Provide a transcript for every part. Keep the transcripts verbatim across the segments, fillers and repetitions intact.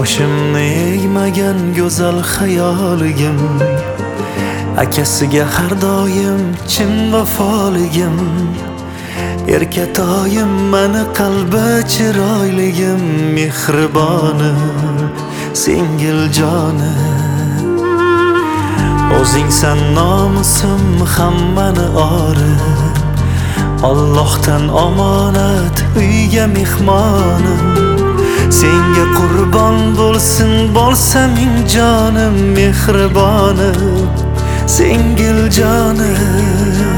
boshimni egmagan go'zal xayoligim, akasiga har doim chin vafoligim, erkatoyim mani qalbi chiroyligim, mehriboni singiljonim. O'zingsan nomusim hammani orib, Allohdan omonat uyga mehmonim. Senga qurbon bo'lsin bo'lsa ming jonim, mehribonim singiljonim.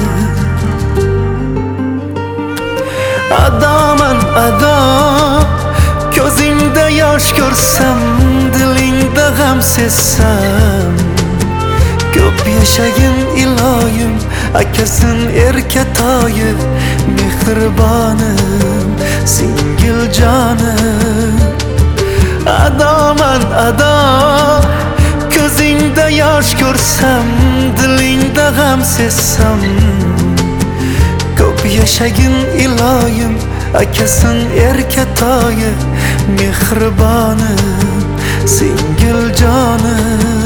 Adoman ado, ko'zingda yosh ko'rsam, dilingda g'am sezsam, ko'p yashagin iloyim, akasin erkatoyi, mehribonim singiljonim. Adoman ado, ko'zingda yosh ko'rsam, dilingda g'am sezsam, ko'p yashagin iloyim, akasin erkatoyi, mehribonim singiljonim.